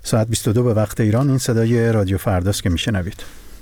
ساعت 22 به وقت ایران. این صدای رادیو فرداست که میشنوید.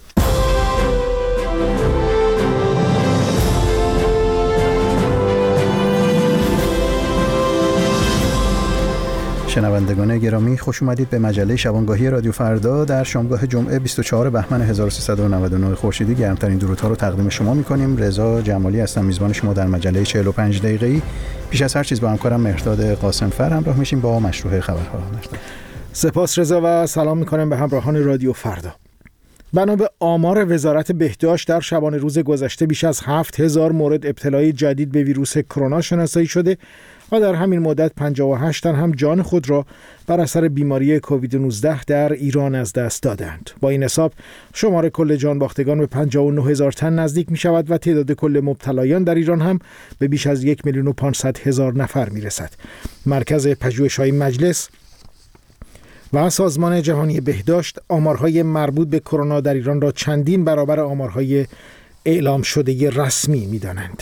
شنوندگان گرامی، خوش اومدید به مجله شبانگاهی رادیو فردا. در شامگاه جمعه 24 بهمن 1399 خورشیدی گرمترین درودها رو تقدیم شما می‌کنیم. رضا جمالی هستم، میزبان شما در مجله 45 دقیقه‌ای. پیش از هر چیز با همکارم مهرداد قاسمفر همراه میشیم با مشروع خبرها. سپاس رضا و سلام می‌کنم به همراهان رادیو فردا. بنا به آمار وزارت بهداشت در شبانه روز گذشته بیش از 7000 مورد ابتلای جدید به ویروس کرونا شناسایی شده و در همین مدت 58 تن هم جان خود را بر اثر بیماری کووید 19 در ایران از دست دادند. با این حساب شمار کل جان باختگان به 59000 تن نزدیک می شود و تعداد کل مبتلایان در ایران هم به بیش از 1,500,000 نفر می رسد. مرکز پژوهش‌های مجلس و سازمان جهانی بهداشت آمارهای مربوط به کرونا در ایران را چندین برابر آمارهای اعلام شده رسمی می دانند.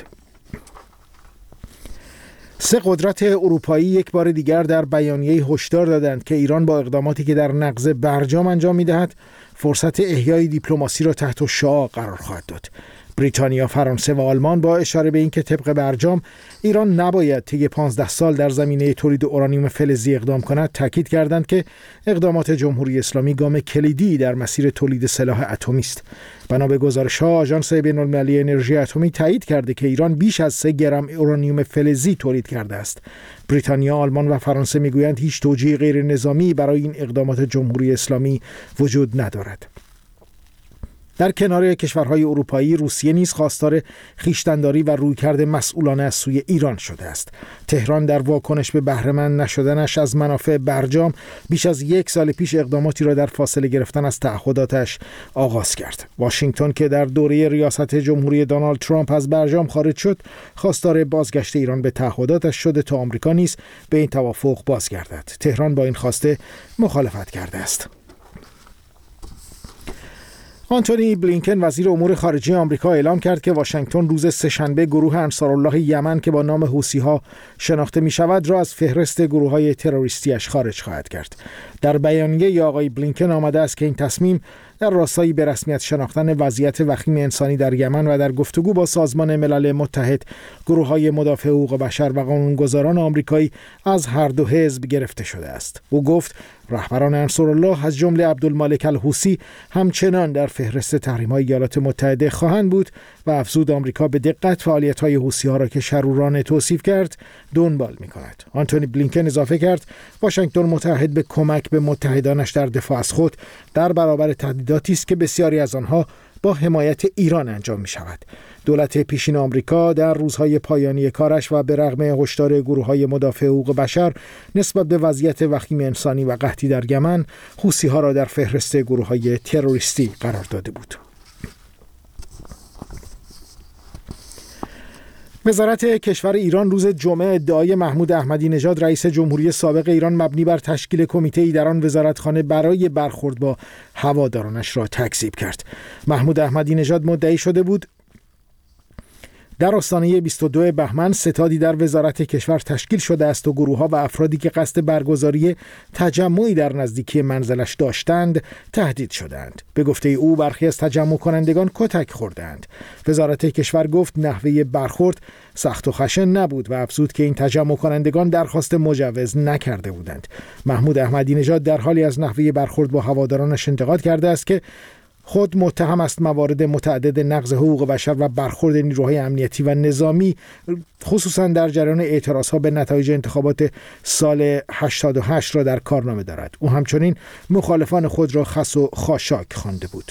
3 قدرت اروپایی یک بار دیگر در بیانیه هشدار دادند که ایران با اقداماتی که در نقض برجام انجام می‌دهد فرصت احیای دیپلماسی را تحت شعاع قرار خواهد داد. بریتانیا، فرانسه و آلمان با اشاره به اینکه طبق برجام ایران نباید طی 15 سال در زمینه تولید اورانیوم فلزی اقدام کند، تاکید کردند که اقدامات جمهوری اسلامی گام کلیدی در مسیر تولید سلاح اتمی است. بنا به گزارش‌ها آژانس بین‌المللی انرژی اتمی تایید کرده که ایران بیش از 3 گرم اورانیوم فلزی تولید کرده است. بریتانیا، آلمان و فرانسه میگویند هیچ توجیه غیر نظامی برای این اقدامات جمهوری اسلامی وجود ندارد. در کنار کشورهای اروپایی، روسیه نیز خواستار خویشتن‌داری و رویکرد مسئولانه از سوی ایران شده است. تهران در واکنش به بهره‌مند نشدنش از منافع برجام بیش از 1 سال پیش اقداماتی را در فاصله گرفتن از تعهداتش آغاز کرد. واشنگتن که در دوره ریاست جمهوری دونالد ترامپ از برجام خارج شد، خواستار بازگشت ایران به تعهداتش شده تا آمریکا نیز به این توافق بازگردد. تهران با این خواسته مخالفت کرده است. آنتونی بلینکن وزیر امور خارجه آمریکا اعلام کرد که واشنگتن روز سه‌شنبه گروه انصارالله یمن که با نام حوثی‌ها شناخته می‌شود را از فهرست گروه‌های تروریستی‌اش خارج خواهد کرد. در بیانیه آقای بلینکن آمده است که این تصمیم در راستای به رسمیت شناختن وضعیت وخیم انسانی در یمن و در گفتگو با سازمان ملل متحد، گروه‌های مدافع حقوق بشر و قانونگذاران آمریکایی از هر دو حزب گرفته شده است. او گفت رهبران انصارالله از جمله عبدالمالک الحوثی همچنان در فهرست تحریم‌های ایالات متحده خواهند بود و افزود آمریکا به دقت فعالیت‌های حوثی‌ها را که شرورانه توصیف کرد دنبال می‌کند. آنتونی بلینکن اضافه کرد واشنگتن متعهد به کمک به متحدانش در دفاع از خود در برابر تهدیداتی است که بسیاری از آنها با حمایت ایران انجام می شود. دولت پیشین آمریکا در روزهای پایانی کارش و به رغم هشدار گروه‌های مدافع حقوق بشر نسبت به وضعیت وخیم انسانی و قحطی در یمن، حوثی‌ها را در فهرست گروه‌های تروریستی قرار داده بود. وزارت کشور ایران روز جمعه ادعای محمود احمدی نژاد رئیس جمهوری سابق ایران مبنی بر تشکیل کمیته‌ای در آن وزارتخانه برای برخورد با هوادارانش را تکذیب کرد. محمود احمدی نژاد مدعی شده بود در آستانه 22 بهمن ستادی در وزارت کشور تشکیل شده است و گروه‌ها و افرادی که قصد برگزاری تجمعی در نزدیکی منزلش داشتند تهدید شدند. به گفته او برخی از تجمع کنندگان کتک خوردند. وزارت کشور گفت نحوه برخورد سخت و خشن نبود و افزود که این تجمع کنندگان درخواست مجوز نکرده بودند. محمود احمدی نژاد در حالی از نحوه برخورد با هوادارانش انتقاد کرده است که خود متهم است موارد متعدد نقض حقوق بشر و برخورد نیروهای امنیتی و نظامی خصوصا در جریان اعتراضها به نتایج انتخابات سال 88 را در کارنامه دارد. او همچنین مخالفان خود را خس و خاشاک خوانده بود.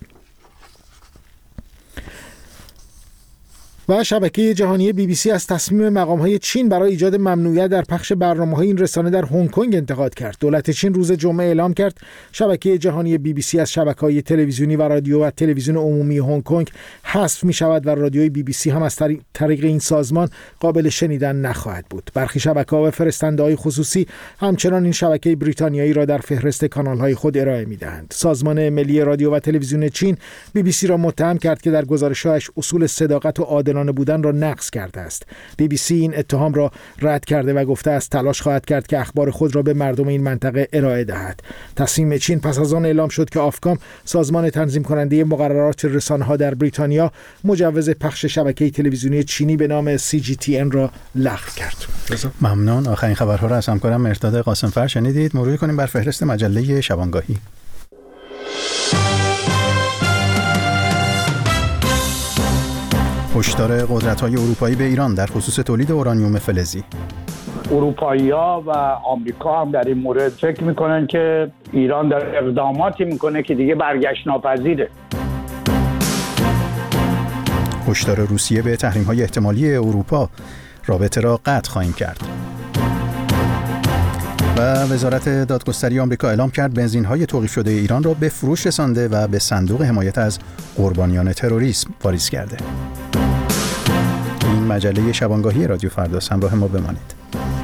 و شبکه جهانی BBC از تصمیم مقام‌های چین برای ایجاد ممنوعیت در پخش برنامه‌های این رسانه در هنگ کنگ انتقاد کرد. دولت چین روز جمعه اعلام کرد شبکه جهانی BBC از شبکه‌های تلویزیونی و رادیو و تلویزیون عمومی هنگ کنگ حذف می‌شود و رادیوی BBC هم از طریق این سازمان قابل شنیدن نخواهد بود. برخی شبکه‌ها و فرستنده‌های خصوصی همچنان این شبکه بریتانیایی را در فهرست کانال‌های خود ارائه می‌دهند. سازمان ملی رادیو و تلویزیون چین BBC را متهم کرد که در گزارش‌هایش اصول صداقت و عادلانه عادلانه بودن را نقض کرده است. BBC این اتهام را رد کرده و گفته است تلاش خواهد کرد که اخبار خود را به مردم این منطقه ارائه دهد. تصمیم چین پس از آن اعلام شد که آفکام، سازمان تنظیم کننده مقررات رسانه‌ها در بریتانیا، مجوز پخش شبکه تلویزیونی چینی به نام CGTN را لغو کرد. ممنون. آخرین خبرها را از همکارم مرداد قاسمفر شنیدید. مرور کنیم بر فهرست مجله شبانگاهی. هشدار قدرت‌های اروپایی به ایران در خصوص تولید اورانیوم فلزی. اروپایی‌ها و آمریکا هم در این مورد فکر میکنن که ایران در اقداماتی میکنه که دیگه برگشت ناپذیره. هشدار روسیه به تحریم‌های احتمالی اروپا، رابطه را قطع خواهیم کرد. و وزارت دادگستری آمریکا اعلام کرد بنزین‌های توقیف شده ایران را به فروش رسانده و به صندوق حمایت از قربانیان تروریسم واریز کرده. این مجله شبانگاهی رادیو فرداست. همراه ما بمانید.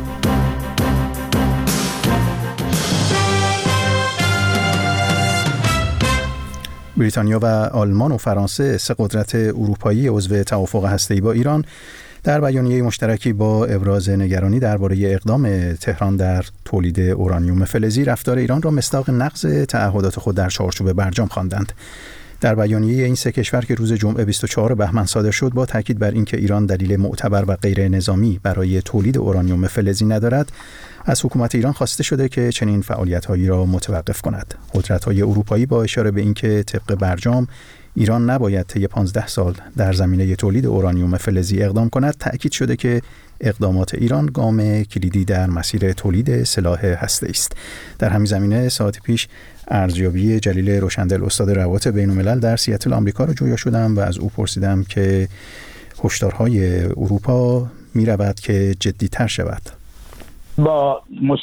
بریتانیا و آلمان و فرانسه، سه قدرت اروپایی عضو توافق هسته‌ای با ایران، در بیانیه مشترکی با ابراز نگرانی درباره اقدام تهران در تولید اورانیوم فلزی، رفتار ایران را مصداق نقض تعهدات خود در چارچوب برجام خواندند. در بیانیه این سه کشور که روز جمعه 24 بهمن صادر شد، با تاکید بر اینکه ایران دلیل معتبر و غیر نظامی برای تولید اورانیوم فلزی ندارد، از حکومت ایران خواسته شده که چنین فعالیت‌هایی را متوقف کند. قدرت‌های اروپایی با اشاره به اینکه طبق برجام ایران نباید طی 15 سال در زمینه تولید اورانیوم فلزی اقدام کند، تأکید شده که اقدامات ایران گام کلیدی در مسیر تولید سلاح هسته‌ای است. در همین زمینه ساعت پیش ارزیابی جلیل روشندل، استاد روابط بین‌الملل در سیاتل آمریکا را جویا شدم و از او پرسیدم که هشدارهای اروپا می‌رود که جدی‌تر شود. با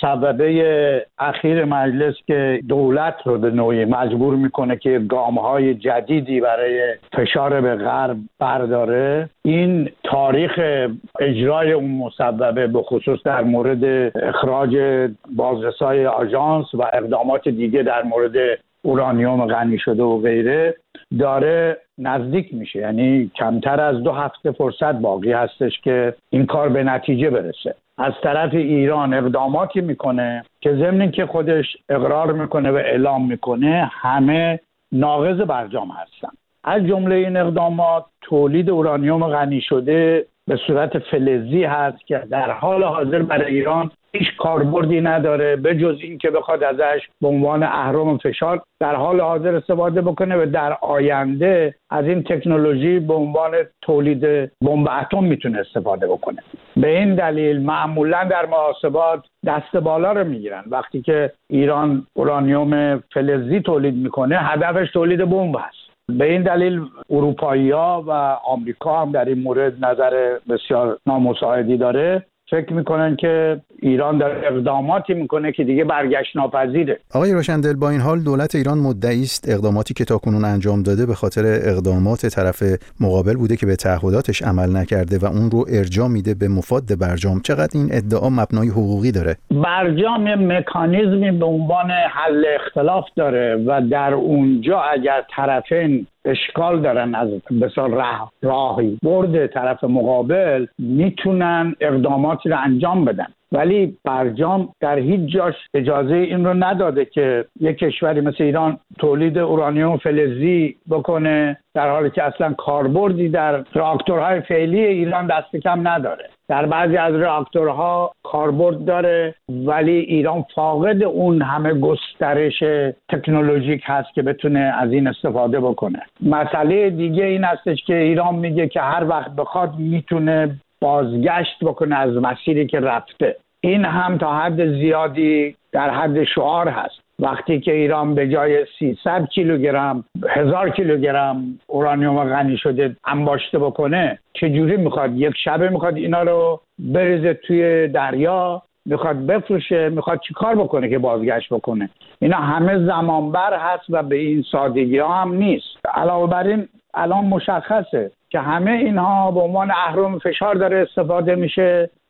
مصوبه اخیر مجلس که دولت رو به نوعی مجبور میکنه که گام‌های جدیدی برای فشار به غرب برداره، این تاریخ اجرای اون مصوبه به خصوص در مورد اخراج بازرسای آژانس و اقدامات دیگه در مورد اورانیوم غنی شده و غیره داره نزدیک میشه. یعنی کمتر از 2 هفته فرصت باقی هستش که این کار به نتیجه برسه. از طرف ایران اقداماتی میکنه که ضمن اینکه خودش اقرار میکنه و اعلام میکنه همه ناقض برجام هستن. از جمله این اقدامات تولید اورانیوم غنی شده به صورت فلزی هست که در حال حاضر برای ایران هیچ کاربردی نداره به جز این که بخواد ازش به عنوان اهرم فشار در حال حاضر استفاده بکنه و در آینده از این تکنولوژی به عنوان تولید بمب اتم میتونه استفاده بکنه. به این دلیل معمولا در محاسبات دست بالا رو میگیرن وقتی که ایران اورانیوم فلزی تولید میکنه، هدفش تولید بمب هست. به این دلیل اروپایی‌ها و آمریکا هم در این مورد نظر بسیار نامساعدی داره. فکر میکنن که ایران در اقداماتی میکنه که دیگه برگشت ناپذیره. آقای روشندل، با این حال دولت ایران مدعی است اقداماتی که تاکنون انجام داده به خاطر اقدامات طرف مقابل بوده که به تعهداتش عمل نکرده و اون رو ارجاع میده به مفاد برجام. چقدر این ادعا مبنای حقوقی داره؟ برجام یه مکانیزمی به عنوان حل اختلاف داره و در اونجا اگر طرفین اشکال دارن از بسیار راهی برد طرف مقابل میتونن اقداماتی رو انجام بدن، ولی برجام در هیچ جاش اجازه این رو نداده که یک کشوری مثل ایران تولید اورانیوم فلزی بکنه در حالی که اصلا کاربردی در راکتورهای فعلی ایران دست کم نداره. در بعضی از راکتورها کاربرد داره ولی ایران فاقد اون همه گسترش تکنولوژیک هست که بتونه از این استفاده بکنه. مسئله دیگه این هستش که ایران میگه که هر وقت بخواد میتونه بازگشت بکنه از مسیری که رفته. این هم تا حد زیادی در حد شعار هست. وقتی که ایران به جای 300 کیلوگرم 1000 کیلوگرم اورانیوم غنی شده انباشته بکنه، چجوری میخواد یک شبه میخواد اینا رو بریزه توی دریا، میخواد بفروشه، میخواد چی کار بکنه که بازگشت بکنه؟ اینا همه زمانبر هست و به این سادگی ها هم نیست. علاوه بر این الان مشخصه که همه اینها به عنوان اهرم فشار داره استفاده میشه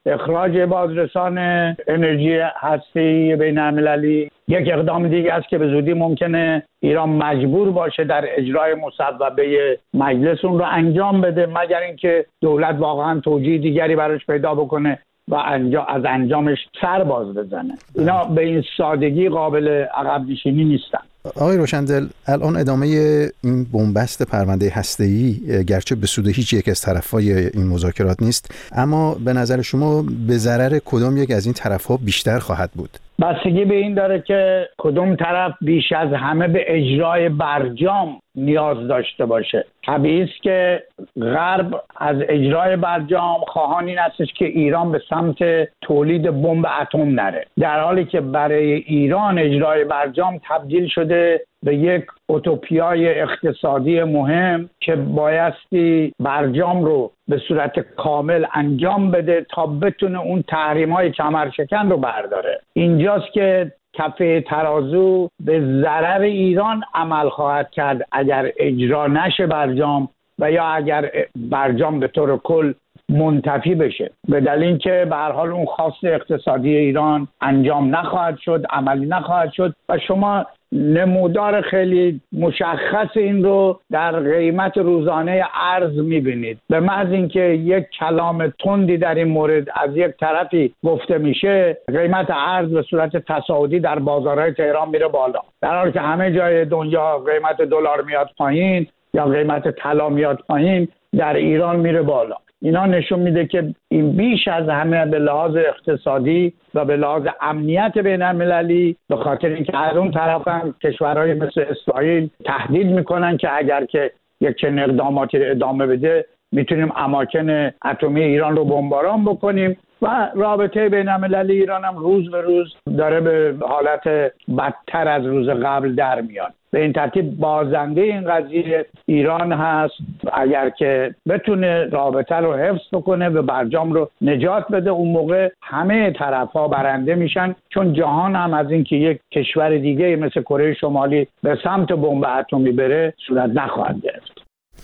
اخراج بازرسان انرژی هسته‌ای بین‌المللی یک اقدام دیگه است که به زودی ممکنه ایران مجبور باشه در اجرای مصوبه مجلس اون رو انجام بده، مگر اینکه دولت واقعا توجیه دیگری براش پیدا بکنه و از انجامش سر باز بزنه. اینا به این سادگی قابل عقب نشینی نیستن. آقای روشندل، الان ادامه این بنبست پرونده هسته‌ای گرچه به سود هیچ یک از طرف‌های این مذاکرات نیست، اما به نظر شما به ضرر کدام یک از این طرف‌ها بیشتر خواهد بود؟ بستگی به این داره که کدوم طرف بیش از همه به اجرای برجام نیاز داشته باشه. طبیعی است که غرب از اجرای برجام خواهان این استش که ایران به سمت تولید بمب اتم نره، در حالی که برای ایران اجرای برجام تبدیل شده به یک اوتوپیای اقتصادی مهم که بایستی برجام رو به صورت کامل انجام بده تا بتونه اون تحریم‌های کمرشکن رو برداره. اینجاست که کفه ترازو به ضرر ایران عمل خواهد کرد اگر اجرا نشه برجام و یا اگر برجام به طور کل منتفی بشه، به دلیل که به هر حال اون خواست اقتصادی ایران انجام نخواهد شد، عملی نخواهد شد و شما نمودار خیلی مشخص این رو در قیمت روزانه ارز میبینید. به محض اینکه یک کلام تندی در این مورد از یک طرفی گفته میشه، قیمت ارز به صورت تصاعدی در بازارهای تهران میره بالا، در حالی که همه جای دنیا قیمت دلار میاد پایین یا قیمت طلا میاد پایین، در ایران میره بالا. اینا نشون میده که این بیش از همه به لحاظ اقتصادی و به لحاظ امنیت بین‌المللی، به خاطر اینکه از اون طرف هم کشورهای مثل اسرائیل تهدید میکنن که اگر که یک چنین اقداماتی رو ادامه بده میتونیم اماکن اتمی ایران رو بمباران بکنیم و رابطه بین‌المللی ایران هم روز به روز داره به حالت بدتر از روز قبل در میاد. به این ترتیب بازنده این قضیه ایران هست. اگر که بتونه رابطه رو حفظ بکنه و برجام رو نجات بده، اون موقع همه طرف‌ها برنده میشن، چون جهان هم از اینکه یک کشور دیگه مثل کره شمالی به سمت بمب اتمی بره صورت نخواهد گرفت.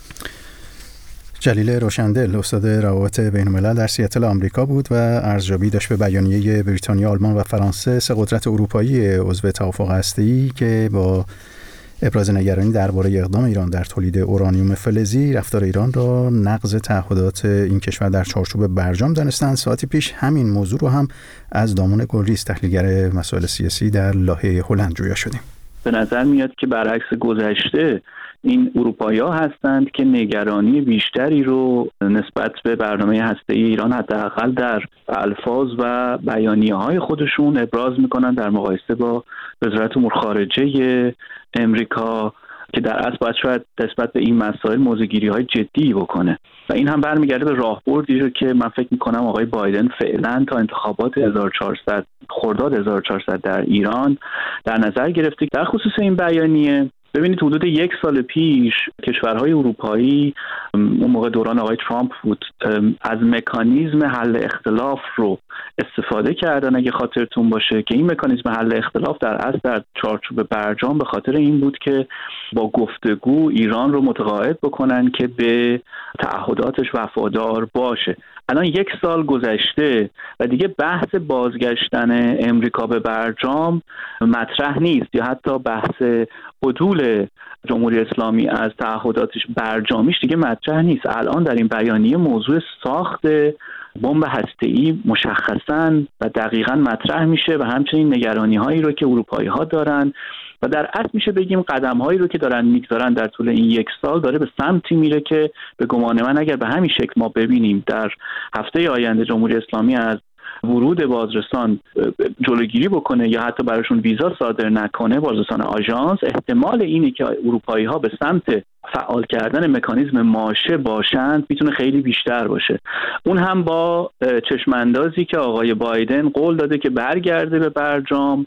جلیل روشندل، استاد روابط بین‌الملل در سیاتل آمریکا بود و ارزیابی داشت به بیانیه بریتانیا، آلمان و فرانسه، سه قدرت اروپایی عضو توافق هسته‌ای که با ابراز نگرانی درباره اقدام ایران در تولید اورانیوم فلزی رفتار ایران را نقض تعهدات این کشور در چارچوب برجام دانستند. ساعتی پیش همین موضوع رو هم از دامون گلریز، تحلیلگر مسائل سیاسی در لاهه هلند، جویا شدیم. به نظر میاد که برعکس گذشته این اروپایی‌ها هستند که نگرانی بیشتری رو نسبت به برنامه هسته‌ای ایران حداقل در الفاظ و بیانیه‌های خودشون ابراز میکنن در مقایسه با وزارت امور خارجه امریکا که در اصل باید شاید نسبت به این مسائل موضع‌گیری‌های جدی بکنه و این هم برمیگرده به راهبردی رو که من فکر میکنم آقای بایدن فعلا تا انتخابات 1400 خرداد 1400 در ایران در نظر گرفته. در خصوص این بیانیه ببینید حدود 1 سال پیش کشورهای اروپایی، اون موقع دوران آقای ترامپ بود، از مکانیزم حل اختلاف رو استفاده کردن. اگه خاطرتون باشه که این مکانیزم حل اختلاف در اصل در چارچوب برجام به خاطر این بود که با گفتگو ایران رو متقاعد بکنن که به تعهداتش وفادار باشه. الان 1 سال گذشته و دیگه بحث بازگشتن امریکا به برجام مطرح نیست یا حتی بحث عدول جمهوری اسلامی از تعهداتش برجامیش دیگه مطرح نیست. الان در این بیانیه موضوع ساخت بمب هسته‌ای مشخصاً و دقیقاً مطرح میشه و همچنین نگرانی‌هایی رو که اروپایی‌ها دارن و در اصل میشه بگیم قدم‌هایی رو که دارن میگذارن در طول این 1 سال داره به سمتی میره که به گمان من اگر به همین شکل ما ببینیم در هفته آینده جمهوری اسلامی از ورود بازرسان جلوگیری بکنه یا حتی براشون ویزا صادر نکنه، بازرسان آژانس، احتمال اینه که اروپایی‌ها به سمت فعال کردن مکانیزم ماشه باشند میتونه خیلی بیشتر باشه. اون هم با چشماندازی که آقای بایدن قول داده که برگرده به برجام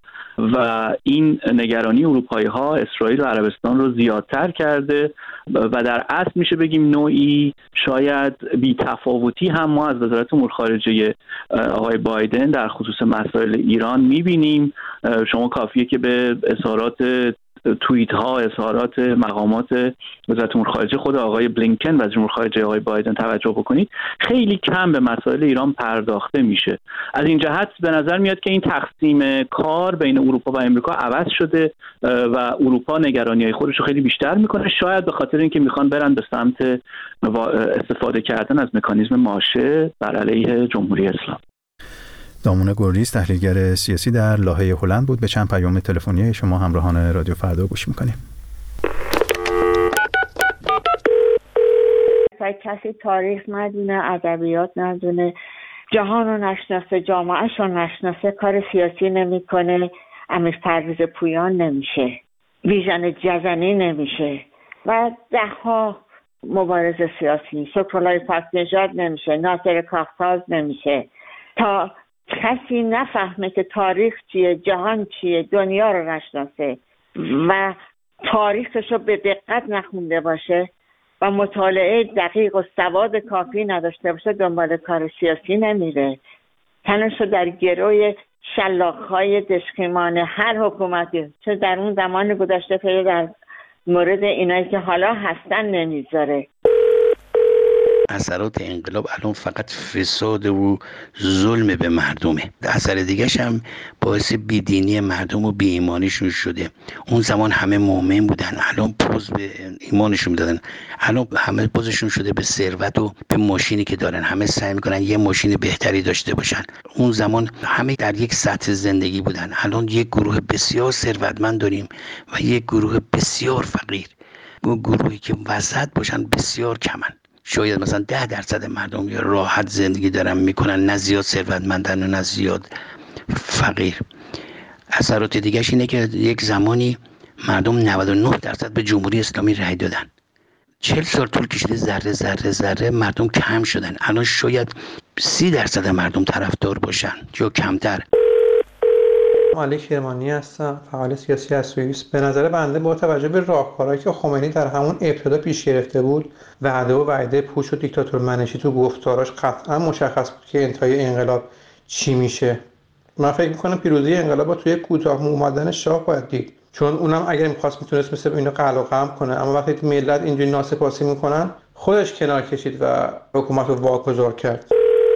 و این نگرانی اروپایی‌ها اسرائیل و عربستان رو زیادتر کرده و در اصل میشه بگیم نوعی شاید بی‌تفاوتی هم ما از وزارت امور خارجه آقای بایدن در خصوص مسائل ایران میبینیم. شما کافیه که به اظهارات توییت ها، اظهارات مقامات وزارت امور خارجه خود آقای بلینکن وزیر امور خارجه آقای بایدن توجه بکنید، خیلی کم به مسائل ایران پرداخته میشه. از این جهت به نظر میاد که این تقسیم کار بین اروپا و امریکا عوض شده و اروپا نگرانی‌های خودش رو خیلی بیشتر میکنه، شاید به خاطر اینکه میخوان برن به سمت استفاده کردن از مکانیزم ماشه بر علیه جمهوری اسلامی. دامون گلریز، تحلیلگر سیاسی در لاهه هلند بود. به چند پیام تلفنی شما همراهان رادیو فردا گوش میکنیم. کسی تاریخ ندونه، ادبیات ندونه، جهان رو نشناسه، جامعهش رو نشناسه، کار سیاسی نمیکنه، امیر پرویز پویان نمیشه، بیژن جزنی نمیشه و دهها مبارز سیاسی، شکرالله پاک‌نژاد نمیشه، ناصر کاخساز نمیشه. تا کسی نفهمه که تاریخ چیه، جهان چیه، دنیا رو نشناسه و تاریخش رو به دقت نخونده باشه و مطالعه دقیق و سواد کافی نداشته باشه، دنبال کار سیاسی نمیره. تنش رو در گروی شلاق‌های دشخیمان هر حکومتی، چه در اون زمان گذشته پیدا در مورد اینایی که حالا هستن نمیذاره. اثرات انقلاب الان فقط فساد و ظلم به مردمه. اثر دیگه‌ش هم باعث بیدینی مردم و بی‌ایمانیشون شده. اون زمان همه مؤمن بودن، الان پوز به ایمانشون میدادن. الان همه پوزشون شده به ثروت و به ماشینی که دارن. همه سعی میکنن یه ماشین بهتری داشته باشن. اون زمان همه در یک سطح زندگی بودن. الان یک گروه بسیار ثروتمند داریم و یک گروه بسیار فقیر. اون گروهی که وسط باشن بسیار کمن. شاید مثلا 10% مردم یا راحت زندگی دارن میکنن، نه زیاد ثروتمندن و نه زیاد فقیر. اثرات دیگه‌اش اینه که یک زمانی مردم 99% به جمهوری اسلامی رأی دادن. 40 سال طول کشیده ذره مردم کم شدن. الان شاید 30% مردم طرفدار باشن یا کمتر. علی کرمانی هستم، فعال سیاسی از سوئیس. به نظر بنده با توجه به راهکارهایی که خمینی در همون ابتدا پیش گرفته بود، وعده پوچ و دیکتاتور منشی تو گفتاراش قطعا مشخص بود که انتهای انقلاب چی میشه. من فکر میکنم پیروزی انقلاب توی کوتاه اومدن شاه باید دید، چون اونم اگر میتونست مثل اینو قلع و قم کنه، اما وقتی ملت اینجوری ناسپاسی میکنن خودش کنار کشید و حکومت رو واگذار کرد.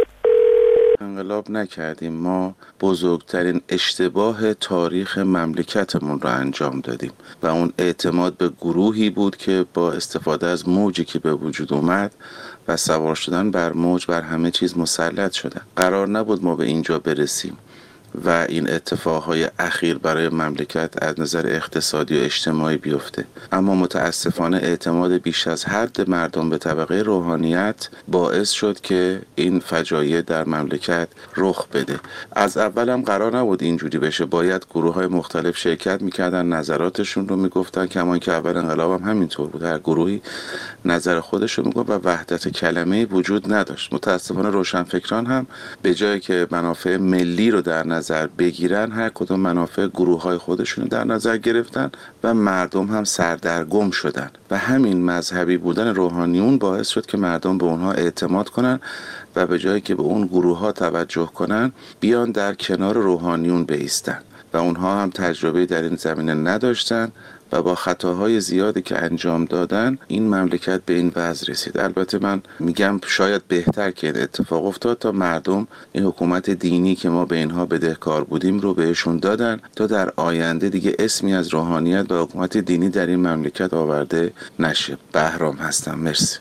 انقلاب نکردیم، ما بزرگترین اشتباه تاریخ مملکتمون را انجام دادیم و اون اعتماد به گروهی بود که با استفاده از موجی که به وجود اومد و سوار شدن بر موج بر همه چیز مسلط شدن. قرار نبود ما به اینجا برسیم و این اتفاقهای اخیر برای مملکت از نظر اقتصادی و اجتماعی بیفته، اما متاسفانه اعتماد بیش از حد مردم به طبقه روحانیت باعث شد که این فجایع در مملکت رخ بده. از اول هم قرار نبود اینجوری بشه، باید گروه‌های مختلف شرکت میکردن، نظراتشون رو میگفتن، کمان که اول انقلاب هم همینطور بود، هر گروهی نظر خودش رو میگفت و وحدت کلمه‌ای وجود نداشت. متاسفانه روشنفکران هم به جایی که منافع ملی رو در نظر بگیرن، هر کدوم منافع گروه‌های خودشون در نظر گرفتن و مردم هم سردرگم شدن و همین مذهبی بودن روحانیون باعث شد که مردم به اونها اعتماد کنن و به جایی که به اون گروه‌ها توجه کنن بیان در کنار روحانیون بایستن و اونها هم تجربه در این زمینه نداشتن و با خطاهای زیادی که انجام دادن این مملکت به این وضع رسید. البته من میگم شاید بهتر که این اتفاق افتاد تا مردم این حکومت دینی که ما به اینها بدهکار بودیم رو بهشون دادن تا در آینده دیگه اسمی از روحانیت و حکومت دینی در این مملکت آورده نشه. بهرام هستم، مرسی.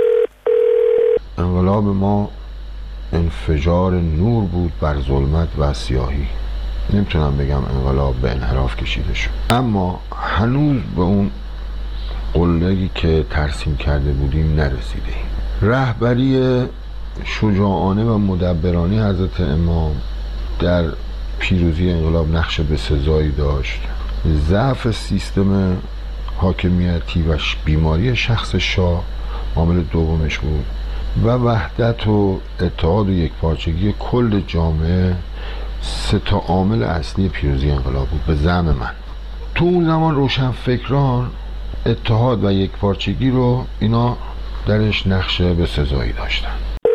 انقلاب ما انفجار نور بود بر ظلمت و سیاهی. نمیتونم بگم انقلاب به انحراف کشیده شد، اما هنوز به اون قله‌ای که ترسیم کرده بودیم نرسیدیم. رهبری شجاعانه و مدبرانه حضرت امام در پیروزی انقلاب نقش بسزایی داشت. ضعف سیستم حاکمیتی و بیماری شخص شاه عامل دومش بود و وحدت و اتحاد و یکپارچگی کل جامعه 3 عامل اصلی پیروزی انقلاب بود به زعم من. تو اون زمان روشنفکران اتحاد و یکپارچگی رو اینا درش نقش بسزایی داشتن.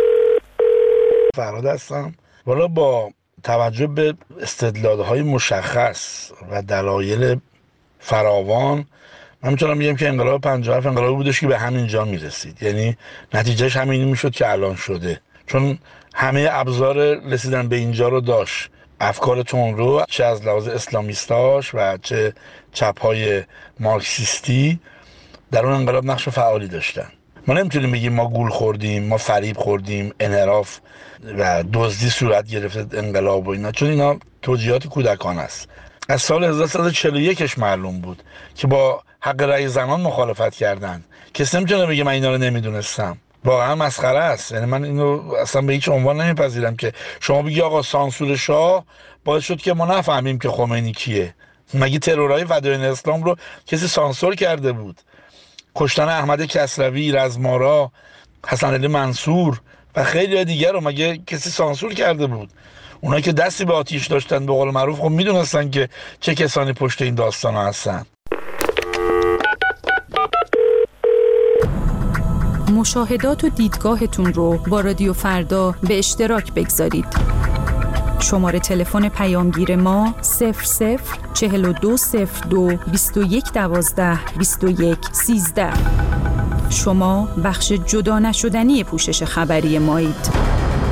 فرهاد هستم. والا با توجه به استدلال‌های مشخص و دلایل فراوان. من میتونم بگم که انقلاب 57 انقلابی بودش که به همین جا میرسید، یعنی نتیجهش همین میشد که الان شده، چون همه ابزار رسیدن به اینجا رو داشت. افکار تندرو چه از لحاظ اسلامیستاش و چه چپ‌های مارکسیستی در اون انقلاب نقش فعالی داشتن. ما نمیتونیم بگیم ما گول خوردیم، ما فریب خوردیم، انحراف و دزدی صورت گرفته انقلاب و اینا، چون اینا توجیهات کودکانه است. از سال 1341ش معلوم بود که با حق رأی زنان مخالفت کردن. کسی نمیتونه بگه من اینا رو نمیدونستم. واقعا مسخره است. یعنی من اینو اصلا به هیچ عنوان نمیپذیرم که شما بگی آقا سانسور شاه باعث شد که ما نفهمیم که خمینی کیه. مگه ترورهای فدایین اسلام رو کسی سانسور کرده بود؟ کشتن احمد کسروی، رزمارا، حسن علی منصور و خیلی دیگر رو مگه کسی سانسور کرده بود؟ اونایی که دستی به آتیش داشتن به قول معروف خب میدونستن که چه کسانی پشت این داستان هستن. مشاهدات و دیدگاهتون رو با رادیو فردا به اشتراک بگذارید. شماره تلفن پیامگیر ما 004202 2112 2113. شما بخش جدا نشدنی پوشش خبری مایید.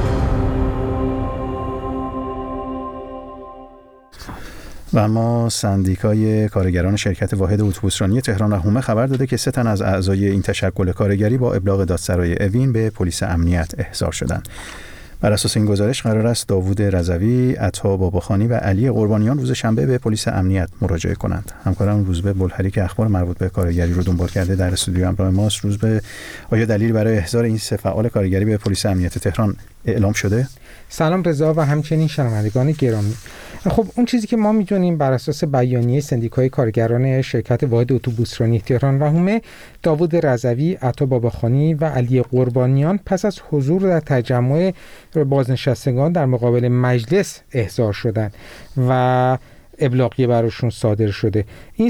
و اما سندیکای کارگران شرکت واحد اتوبوسرانی تهران و هومه خبر داده که 3 تن از اعضای این تشکل کارگری با ابلاغ دادسرای اوین به پلیس امنیت احضار شدند. بر اساس این گزارش قرار است داوود رضوی، عطا باباخانی و علی قربانیان روز شنبه به پلیس امنیت مراجعه کنند. همکارم روزبه بلحری که اخبار مربوط به کارگری رو دنبال کرده در استودیو همراه ماست. روزبه، آیا دلیل برای احضار این 3 فعال کارگری به پلیس امنیت تهران اعلام شده؟ سلام رضا و همچنین شنوندگان گرامی. خب اون چیزی که ما می‌دونیم بر اساس بیانیه سندیکای کارگران شرکت واحد اتوبوسرانی تهران و هومه، داوود رضوی، عطا باباخانی و علی قربانیان پس از حضور در تجمع بازنشستگان در مقابل مجلس احضار شدند و ابلاغیه براشون صادر شده. این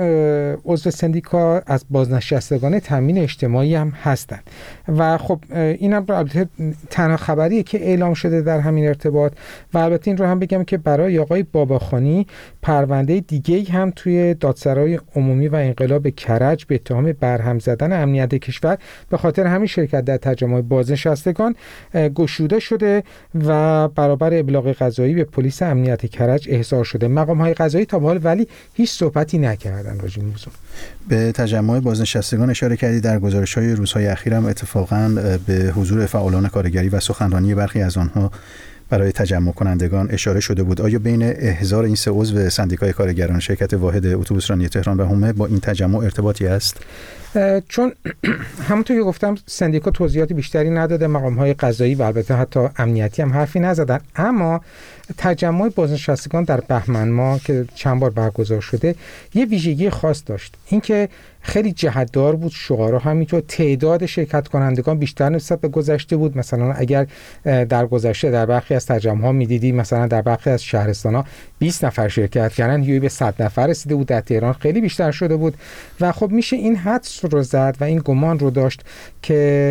3 عضو سندیکا از بازنشستگان تامین اجتماعی هم هستند و خب این هم البته تنها خبریه که اعلام شده در همین ارتباط. و البته این رو هم بگم که برای آقای باباخانی پرونده دیگه‌ای هم توی دادسرای عمومی و انقلاب کرج به اتهام برهم زدن امنیت کشور به خاطر همین شرکت در تجمع بازنشستگان گشوده شده و برابر ابلاغ قضایی به پلیس امنیت کرج احضار شده. مقام‌های قضایی تا به حال ولی هیچ صحبتی نکردن راجع به این موضوع. به تجمع بازنشستگان اشاره کردید. در گزارش‌های روزهای اخیر هم اتفاقاً به حضور فعالان کارگری و سخنرانی برخی از آنها برای تجمع کنندگان اشاره شده بود. آیا بین احضار این 3 عضو سندیکای کارگران شرکت واحد اتوبوسرانی تهران و هومه با این تجمع ارتباطی است؟ چون همونطور که گفتم سندیکا توضیحات بیشتری نداده، مقام‌های قضایی و البته حتی امنیتی هم حرفی نزدن، اما تجمع بازنشستگان در بهمن ماه که چند بار برگزار شده یه ویژگی خاص داشت، اینکه خیلی جهت‌دار بود. شعارها همینطور، تعداد شرکت کنندگان بیشتر نسبت به گذشته بود. مثلا اگر در گذشته در برخی از تجمع‌ها می‌دیدی مثلا در برخی از شهرستان‌ها 20 نفر شرکت کردن، یا به 100 نفر رسیده بود، در تهران خیلی بیشتر شده بود و خب میشه این حدس رو زد و این گمان رو داشت که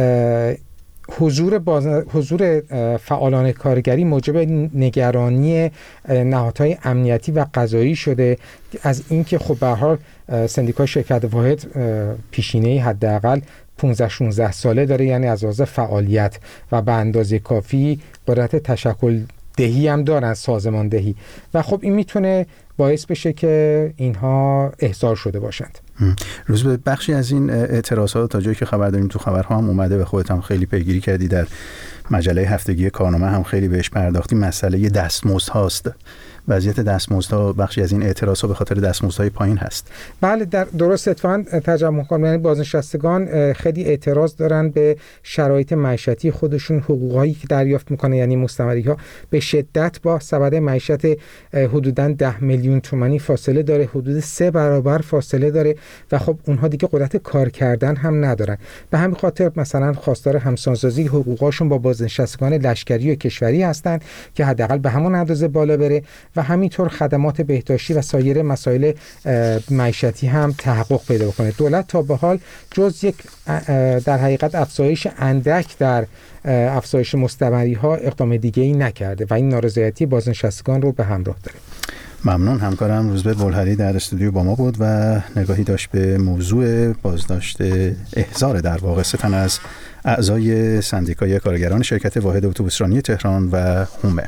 حضور فعالان کارگری موجب نگرانی نهادهای امنیتی و قضایی شده از اینکه خب به هر حال سندیکای شرکت واحد پیشینه‌ای حداقل 15-16 ساله داره، یعنی از لحاظ فعالیت و به اندازه کافی قدرت تشکل دهی هم دارن، سازمان دهی، و خب این میتونه باعث بشه که اینها احضار شده باشند. روز به بخشی از این اعتراضات تا جایی که خبر داریم تو خبرها هم اومده و خودت هم خیلی پیگیری کردی، در مجله هفتگی کارنامه هم خیلی بهش پرداختی، مسئله دستمزد هاست. وضعیت دستمزدها، بخشی از این اعتراضها به خاطر دستمزدهای پایین هست. بله درست. اتفاقاً تجمع کنندگان بازنشستگان خیلی اعتراض دارن به شرایط معیشتی خودشون، حقوقایی که دریافت میکنه، یعنی مستمری‌ها به شدت با سبد معیشت حدوداً 10 میلیون تومانی فاصله داره، حدود 3 برابر فاصله داره و خب اونها دیگه قدرت کار کردن هم ندارن. به همین خاطر مثلا خواستار همسانسازی حقوقاشون با بازنشستگان لشکری و کشوری هستن که حداقل به همون اندازه بالا بره و همینطور خدمات بهداشتی و سایر مسائل معیشتی هم تحقق پیدا بکنه. دولت تا به حال جز یک در حقیقت افزایش اندک در افزایش مستمری‌ها اقدام دیگه‌ای نکرده و این نارضایتی بازنشستگان رو به همراه داره. ممنون. همکارم روزبه بلحری در استودیو با ما بود و نگاهی داشت به موضوع بازداشت احضار در واقع 3 تن از اعضای سندیکای کارگران شرکت واحد اتوبوسرانی تهران و هومه.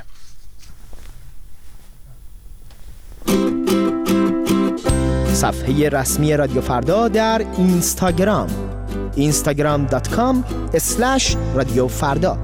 صفحه رسمی رادیو فردا در اینستاگرام instagram.com/رادیو فردا.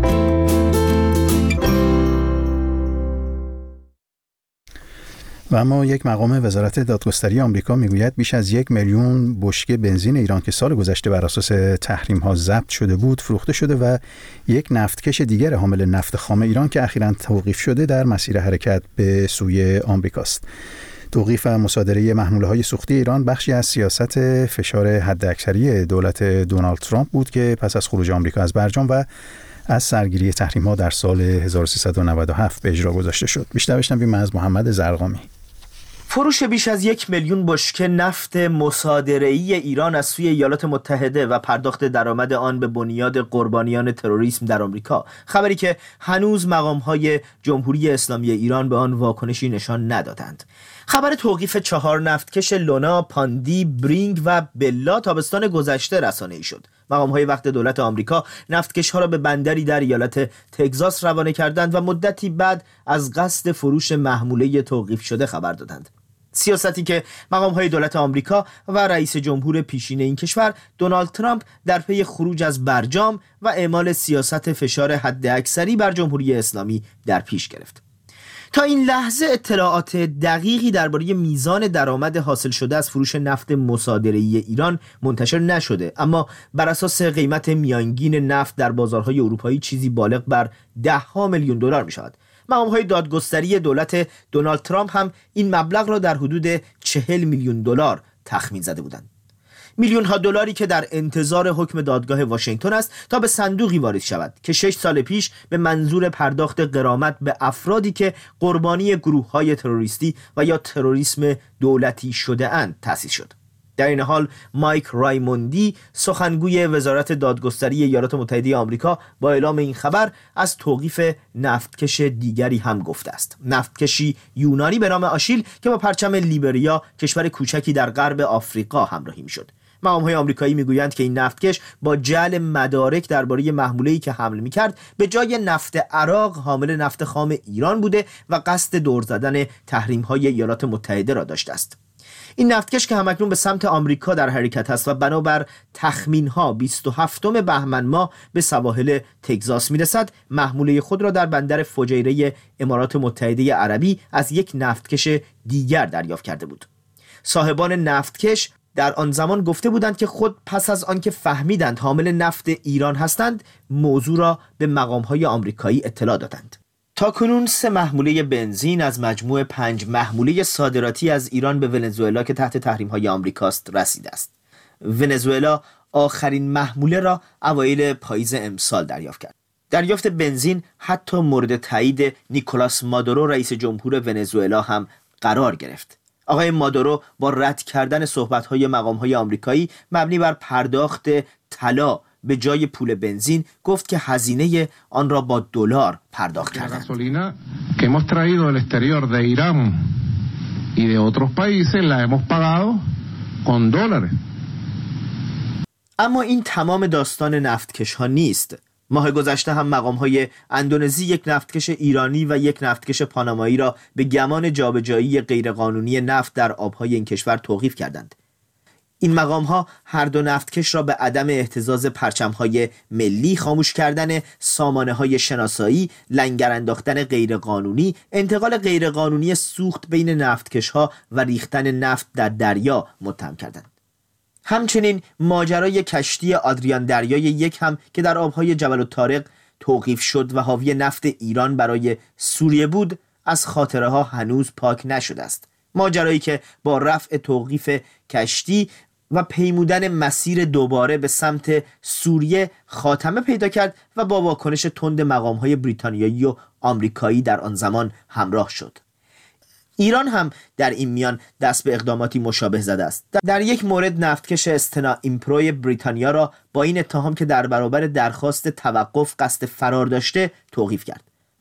و اما یک مقام وزارت دادگستری آمریکا میگوید بیش از 1 میلیون بشکه بنزین ایران که سال گذشته بر اساس تحریم‌ها ضبط شده بود فروخته شده و یک نفتکش دیگر حامل نفت خام ایران که اخیراً توقیف شده در مسیر حرکت به سوی آمریکاست. توقیف و مصادره محموله‌های سوختی ایران بخشی از سیاست فشار حداکثری دولت دونالد ترامپ بود که پس از خروج آمریکا از برجام و از سرگیری تحریم‌ها در سال 1397 به اجرا گذاشته شد. بیشتر بشنویم از محمد زرقامی. فروش بیش از 1 میلیون بشکه نفت مصادره‌ای ایران از سوی ایالات متحده و پرداخت درآمد آن به بنیاد قربانیان تروریسم در آمریکا، خبری که هنوز مقام‌های جمهوری اسلامی ایران به آن واکنشی نشان ندادند. خبر توقیف 4 نفتکش لونا، پاندی، برینگ و بلا تابستان گذشته رسانه‌ای شد. مقام‌های وقت دولت آمریکا نفتکش‌ها را به بندری در ایالت تگزاس روانه کردند و مدتی بعد از قصد فروش محموله توقیف شده خبر دادند. سیاستی که مقام‌های دولت آمریکا و رئیس جمهور پیشین این کشور دونالد ترامپ در پی خروج از برجام و اعمال سیاست فشار حداکثری بر جمهوری اسلامی در پیش گرفت. تا این لحظه اطلاعات دقیقی درباره میزان درآمد حاصل شده از فروش نفت مصادره‌ای ایران منتشر نشده، اما بر اساس قیمت میانگین نفت در بازارهای اروپایی چیزی بالغ بر $10 میلیون می‌شود. مقام‌های دادگستری دولت دونالد ترامپ هم این مبلغ را در حدود $40 میلیون تخمین زده بودند. میلیون‌ها دلاری که در انتظار حکم دادگاه واشنگتن است تا به صندوقی واریز شود که 6 سال پیش به منظور پرداخت غرامت به افرادی که قربانی گروه‌های تروریستی و یا تروریسم دولتی شده اند تأسیس شد. در این حال مایک رایموندی سخنگوی وزارت دادگستری ایالات متحده آمریکا با اعلام این خبر از توقیف نفتکش دیگری هم گفته است. نفتکشی یونانی به نام آشیل که با پرچم لیبریا، کشور کوچکی در غرب آفریقا، همراهی می‌شد. مقام‌های آمریکایی میگویند که این نفتکش با جعل مدارک درباره محموله‌ای که حمل می‌کرد به جای نفت عراق حامل نفت خام ایران بوده و قصد دور زدن تحریم‌های ایالات متحده را داشته است. این نفتکش که همکنون به سمت آمریکا در حرکت است و بنابر تخمین‌ها 27 بهمن ماه به سواحل تگزاس میرسد، محموله خود را در بندر فجیره امارات متحده عربی از یک نفتکش دیگر دریافت کرده بود. صاحبان نفتکش در آن زمان گفته بودند که خود پس از آنکه فهمیدند حامل نفت ایران هستند، موضوع را به مقام‌های آمریکایی اطلاع دادند. تاکنون 3 محموله بنزین از مجموع 5 محموله صادراتی از ایران به ونزوئلا که تحت تحریم‌های آمریکاست رسیده است. ونزوئلا آخرین محموله را اوایل پاییز امسال دریافت کرد. دریافت بنزین حتی مورد تایید نیکولاس مادورو رئیس جمهور ونزوئلا هم قرار گرفت. آقای مادورو با رد کردن صحبت‌های مقام‌های آمریکایی مبنی بر پرداخت طلا به جای پول بنزین گفت که هزینه آن را با دلار پرداخت کردند. gasolina que hemos traído del exterior de Irán y de otros países la hemos pagado con dólares. اما این تمام داستان نفتکش ها نیست. ماه گذشته هم مقام‌های اندونزی یک نفتکش ایرانی و یک نفتکش پانامایی را به گمان جابجایی غیرقانونی نفت در آب‌های این کشور توقیف کردند. این مقام‌ها هر دو نفتکش را به عدم اهتزاز پرچم‌های ملی، خاموش کردن سامانه‌های شناسایی، لنگر انداختن غیرقانونی، انتقال غیرقانونی سوخت بین نفتکش‌ها و ریختن نفت در دریا متهم کردند. همچنین ماجرای کشتی آدریان دریای یک هم که در آب‌های جبل الطارق توقیف شد و حاوی نفت ایران برای سوریه بود، از خاطره‌ها هنوز پاک نشده است. ماجرایی که با رفع توقیف کشتی و پیمودن مسیر دوباره به سمت سوریه خاتمه پیدا کرد و با واکنش تند مقام‌های بریتانیایی و آمریکایی در آن زمان همراه شد. ایران هم در این میان دست به اقداماتی مشابه زده است. در یک مورد نفتکش استنا ایمپروی بریتانیا را با این اتهام که در برابر درخواست توقف قصد فرار داشته توقیف کرد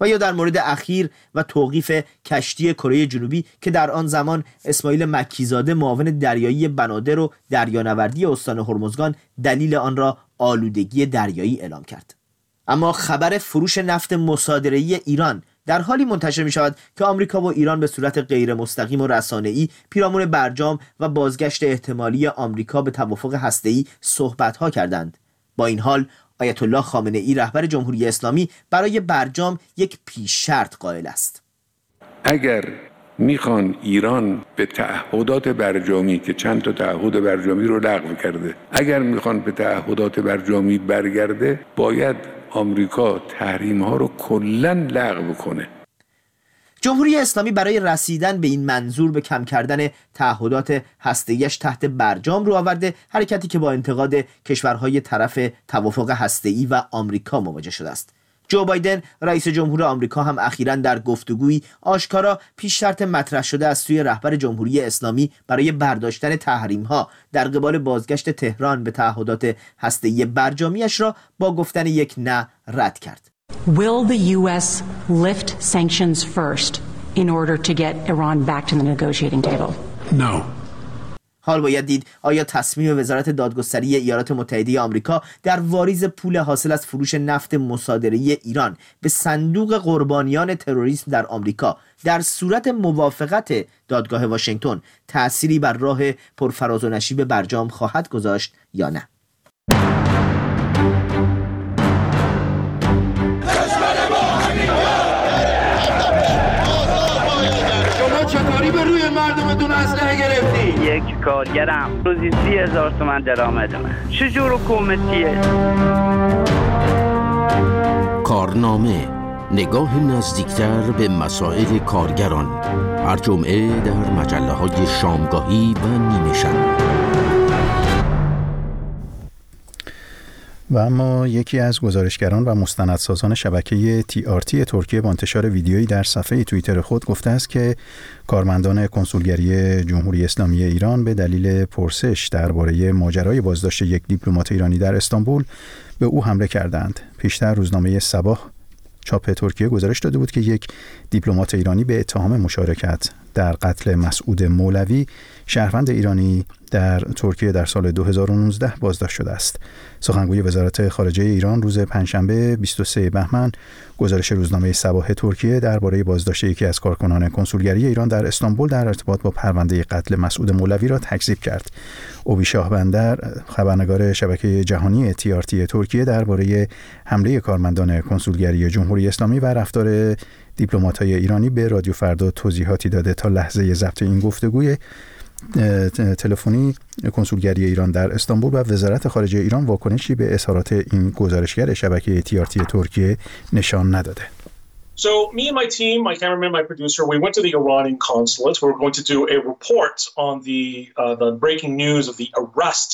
و یا در مورد اخیر و توقیف کشتی کره جنوبی که در آن زمان اسماعیل مکیزاده معاون دریایی بنادر و دریانوردی استان هرمزگان دلیل آن را آلودگی دریایی اعلام کرد. اما خبر فروش نفت مصادره‌ای ایران در حالی منتشر می شود که آمریکا و ایران به صورت غیر مستقیم و رسانه‌ای پیرامون برجام و بازگشت احتمالی آمریکا به توافق هسته‌ای صحبت‌ها کردند. با این حال آیت الله خامنه‌ای رهبر جمهوری اسلامی برای برجام یک پیش شرط قائل است. اگر میخوان ایران به تعهدات برجامی که چند تا تعهد برجامی رو لغو کرده، اگر میخوان به تعهدات برجامی برگرده، باید آمریکا تحریم ها رو کلاً لغو کنه. جمهوری اسلامی برای رسیدن به این منظور به کم کردن تعهدات هسته‌ایش تحت برجام رو آورده، حرکتی که با انتقاد کشورهای طرف توافق هسته‌ای و آمریکا مواجه شده است. جو بایدن رئیس جمهور آمریکا هم اخیراً در گفتگویی آشکارا پیش شرط مطرح شده از سوی رهبر جمهوری اسلامی برای برداشتن تحریم‌ها در قبال بازگشت تهران به تعهدات هسته‌ای برجامیش را با گفتن یک نه رد کرد. Will the US lift sanctions first in order to get Iran back to the negotiating table? No. حال باید دید آیا تصمیم وزارت دادگستری ایالات متحده آمریکا در واریز پول حاصل از فروش نفت مصادره‌ای ایران به صندوق قربانیان تروریسم در آمریکا در صورت موافقت دادگاه واشنگتن تأثیری بر راه پرفراز و نشیب برجام خواهد گذاشت یا نه؟ چطوری به روی مردمتون اسلحه گرفتی؟ یک کارگرم روزی 30,000 تومان درآمد من. چجور حکومتیه؟ کارنامه، نگاه نزدیکتر به مسائل کارگران، هر جمعه در مجله‌های شامگاهی و نیمه شب. و اما یکی از گزارشگران و مستندسازان شبکه TRT ترکیه با انتشار ویدیویی در صفحه توییتر خود گفته است که کارمندان کنسولگری جمهوری اسلامی ایران به دلیل پرسش درباره ماجرای بازداشت یک دیپلمات ایرانی در استانبول به او حمله کردند. پیشتر روزنامه صباح چاپ ترکیه گزارش داده بود که یک دیپلمات ایرانی به اتهام مشارکت در قتل مسعود مولوی شهروند ایرانی در ترکیه در سال 2019 بازداشت شده است. سخنگوی وزارت خارجه ایران روز پنجشنبه 23 بهمن گزارش روزنامه صباح ترکیه درباره بازداشت یکی از کارکنان کنسولگری ایران در استانبول در ارتباط با پرونده قتل مسعود مولوی را تکذیب کرد. اوبی شاه بندر، خبرنگار شبکه جهانی TRT ترکیه، درباره حمله کارمندان کنسولگری جمهوری اسلامی و رفتار دیپلمات‌های ایرانی به رادیو فردا توضیحاتی داده. تا لحظه ضبط این گفتگوی تلفنی کنسولگری ایران در استانبول و وزارت خارجه ایران واکنشی به اظهارات این گزارشگر شبکه TRT ترکیه نشان نداده. So me and my team, my cameraman, my producer, we went to the Iranian consulate. We were going to do a report on the breaking news of the arrest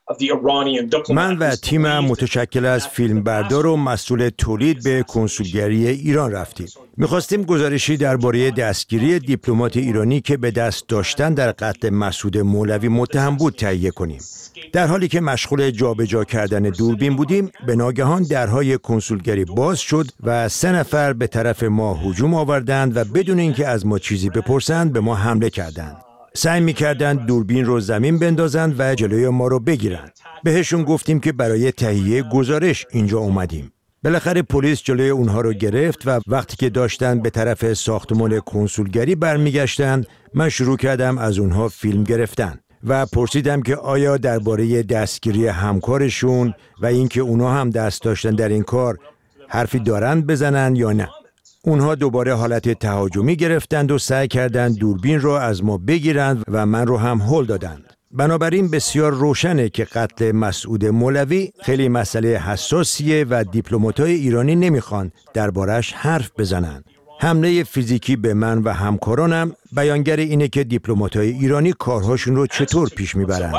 من و تیمم متشکل از فیلمبردار و مسئول تولید به کنسولگری ایران رفتیم. می‌خواستیم گزارشی درباره دستگیری دیپلمات ایرانی که به دست داشتن در قتل مسعود مولوی متهم بود تهیه کنیم. در حالی که مشغول جابجا کردن دوربین بودیم، به ناگهان درهای کنسولگری باز شد و 3 نفر به طرف ما هجوم آوردند و بدون اینکه از ما چیزی بپرسند به ما حمله کردند. سعی می‌کردند دوربین رو زمین بندازند و جلوی ما رو بگیرند. بهشون گفتیم که برای تهیه گزارش اینجا اومدیم. بالاخره پلیس جلوی اونها رو گرفت و وقتی که داشتن به طرف ساختمان کنسولگری برمیگشتند، من شروع کردم از اونها فیلم گرفتن و پرسیدم که آیا درباره دستگیری همکارشون و اینکه اونها هم دست داشتن در این کار حرفی دارند بزنن یا نه. اونها دوباره حالت تهاجمی گرفتند و سعی کردند دوربین رو از ما بگیرند و من رو هم هل دادند. بنابراین بسیار روشنه که قتل مسعود مولوی خیلی مسئله حساسیه و دیپلمات‌های ایرانی نمیخوان دربارش حرف بزنن. حمله فیزیکی به من و همکارانم بیانگر اینه که دیپلمات‌های ایرانی کارهاشون رو چطور پیش میبرن.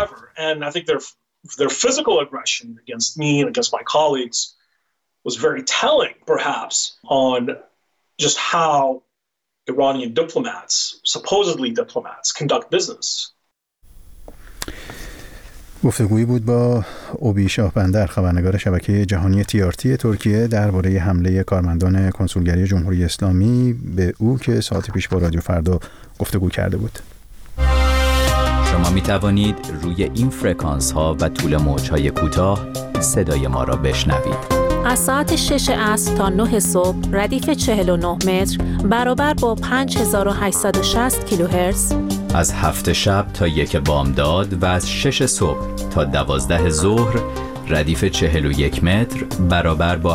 Just how Iranian supposedly diplomats, conduct business. گفتگویی بود با اوبی شاه بندر، خبرنگار شبکه جهانی TRT ترکیه، درباره حمله کارمندان کنسولگری جمهوری اسلامی به او که ساعت پیش با رادیو فردا گفتگو کرده بود. شما می توانید روی این فرکانس ها و طول موج های کوتاه صدای ما را بشنوید. از ساعت 6 عصر تا 9 صبح ردیف 49 متر برابر با 5860 کیلوهرتز. از 7 شب تا 1 بامداد و از 6 صبح تا 12 ظهر ردیف 41 متر برابر با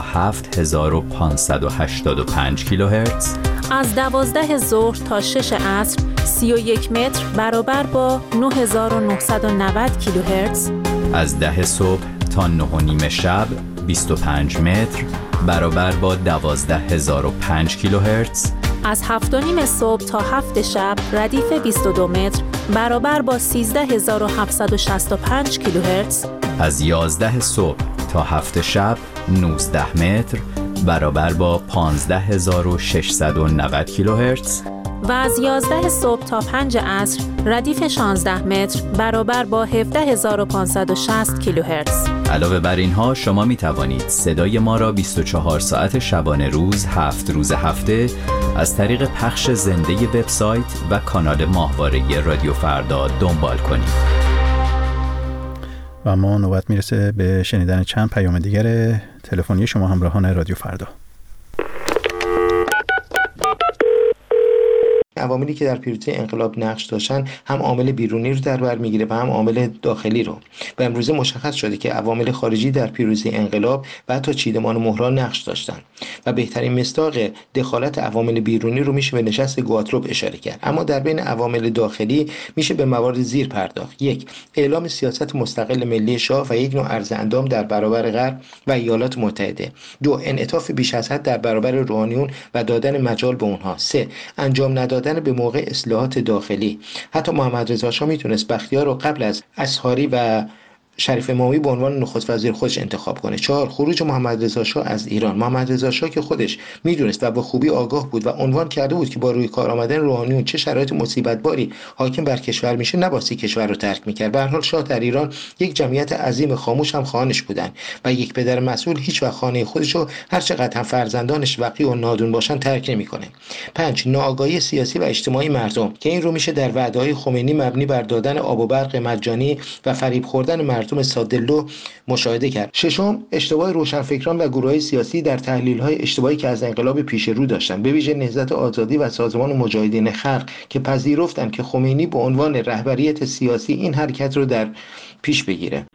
7585 کیلوهرتز. از 12 ظهر تا 6 عصر 31 متر برابر با 9990 کیلوهرتز. از 10 صبح تا 9:30 شب 25 متر برابر با 12005 کیلوهرتز. از 7:30 صبح تا 7 شب ردیف 22 متر برابر با 13765 کیلوهرتز. از 11 صبح تا 7 شب 19 متر برابر با 15690 کیلوهرتز. و از 11 صبح تا 5 عصر ردیف 16 متر برابر با 17560 کیلوهرتز. علاوه بر اینها شما می توانید صدای ما را 24 ساعت شبانه روز 7 روز هفته از طریق پخش زنده وبسایت و کانال ماهواره رادیو فردا دنبال کنید. و ما نوبت میرسه به شنیدن چند پیام دیگر تلفنی شما همراهان رادیو فردا. عواملی که در پیروزی انقلاب نقش داشتن هم عامل بیرونی رو در بر میگیره و هم عامل داخلی رو. و امروزه مشخص شده که عوامل خارجی در پیروزی انقلاب و حتی چیدمان و مهران نقش داشتن و بهترین مصداق دخالت عوامل بیرونی رو میشه به نشست گواتروپ اشاره کرد. اما در بین عوامل داخلی میشه به موارد زیر پرداخت: 1. اعلام سیاست مستقل ملی شاه و یک نوع عرض اندام در برابر غرب و ایالات متحده. 2. انعطاف بیش از حد در برابر روحانیون و دادن مجال به اونها. 3. انجام ندادن به موقع اصلاحات داخلی. حتی محمد رضا شاه میتونست بختیار رو قبل از اصحاری و شریف امامی به عنوان نخست وزیر خودش انتخاب کنه. 4. خروج محمد رضا شاه از ایران. محمد رضا شاه که خودش میدونست و به خوبی آگاه بود و عنوان کرده بود که با روی کار آمدن روحانیون چه شرایط مصیبت‌باری حاکم بر کشور میشه، نباسی کشور رو ترک میکرد. به هر حال شاه در ایران یک جمعیت عظیم خاموش هم خواهانش بودن و یک پدر مسئول هیچ وقت خانه خودش رو هر چقدر هم فرزندانش وقیح و نادون باشن ترک نمیکنه. 5. ناآگاهی سیاسی و اجتماعی مردم که این رو میشه در وعده‌های خمینی مبنی بر دادن آب و برق مجانی و فریب خوردن مردم سادلو مشاهده کرد. 6. اشتباه روشنفکران و گروه‌های سیاسی در تحلیل‌های اشتباهی که از انقلاب پیش رو داشتند، به ویژه نهضت آزادی و سازمان مجاهدین خلق که پذیرفتند که خمینی به عنوان رهبریت سیاسی این حرکت رو در پیش بگیره.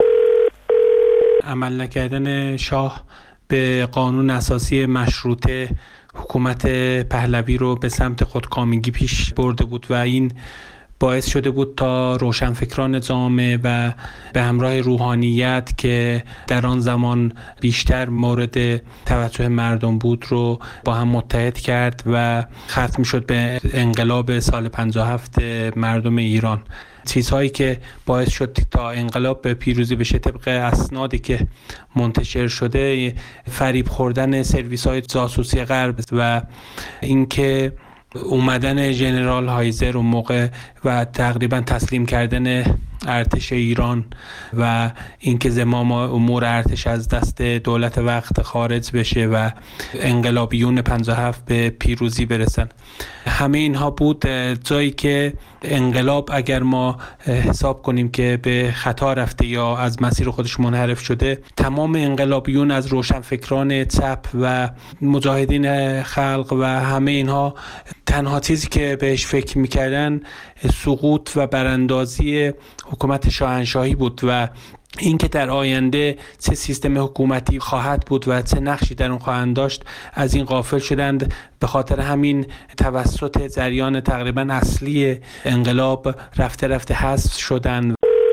عمل نکردن شاه به قانون اساسی مشروطه حکومت پهلوی رو به سمت خودکامگی پیش برده بود و این باعث شده بود تا روشنفکران جامعه و به همراه روحانیت که در آن زمان بیشتر مورد توجه مردم بود رو با هم متحد کرد و ختم شد به انقلاب سال 57 مردم ایران. چیزهایی که باعث شد تا انقلاب به پیروزی بشه طبق اسنادی که منتشر شده، فریب خوردن سرویس‌های جاسوسی غرب و اینکه اومدن ژنرال هایزر اون موقع و تقریبا تسلیم کردن ارتش ایران و اینکه زمام امور ارتش از دست دولت وقت خارج بشه و انقلابیون 57 به پیروزی برسن. همه اینها بود جایی که انقلاب اگر ما حساب کنیم که به خطا رفته یا از مسیر خودش منحرف شده، تمام انقلابیون از روشنفکران چپ و مجاهدین خلق و همه اینها تنها چیزی که بهش فکر میکردن سقوط و براندازی حکومت شاهنشاهی بود و اینکه در آینده چه سیستم حکومتی خواهد بود و چه نقشی در اون خواهند داشت از این غافل شدند. به خاطر همین توسط جریان تقریبا اصلی انقلاب رفته رفته حذف شدند.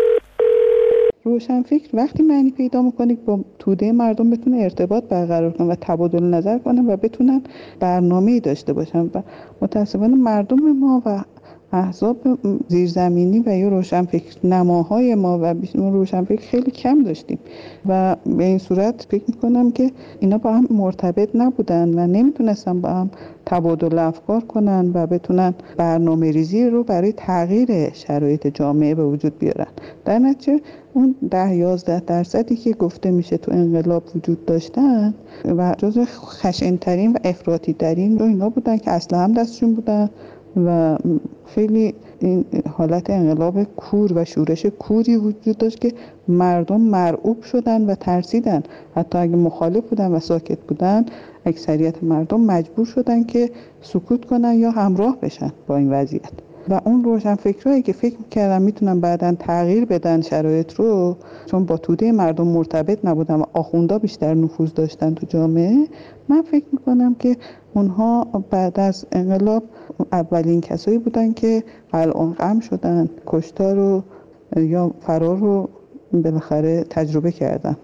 روشنفکر وقتی معنی پیدا میکنه با توده مردم بتونه ارتباط برقرار کنه و تبادل نظر کنه و بتونن برنامه‌ای داشته باشن و متاسفانه مردم ما و احزاب زیرزمینی و یا روشنفکر نماهای ما و روشنفکر خیلی کم داشتیم و به این صورت فکر میکنم که اینا با هم مرتبط نبودن و نمیتونستن با هم تبادل افکار کنن و بتونن برنامه ریزی رو برای تغییر شرایط جامعه به وجود بیارن. در نتیجه اون 10-11% که گفته میشه تو انقلاب وجود داشتن و جزو خشن‌ترین و افراطی‌ترین اینا بودن که اصلا هم دستشون بودن و خیلی این حالت انقلاب کور و شورش کوری وجود داشت که مردم مرعوب شدن و ترسیدن. حتی اگه مخالف بودن و ساکت بودن، اکثریت مردم مجبور شدن که سکوت کنن یا همراه بشن با این وضعیت. و اون روشنفکرایی که فکر می‌کردن میتونن بعداً تغییر بدن شرایط رو، چون با توده مردم مرتبط نبودن و آخوندا بیشتر نفوذ داشتن تو جامعه، من فکر می‌کنم که اونها بعد از انقلاب اولین کسایی بودن که الان غم شدن، کشتار رو یا فرار رو بالاخره تجربه کردن.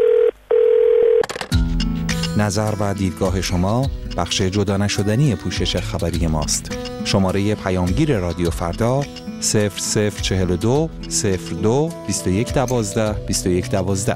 نظر و دیدگاه شما بخش جدا نشدنی پوشش خبری ماست. شماره پیامگیر رادیو فردا 0042 02 21 12 21 12.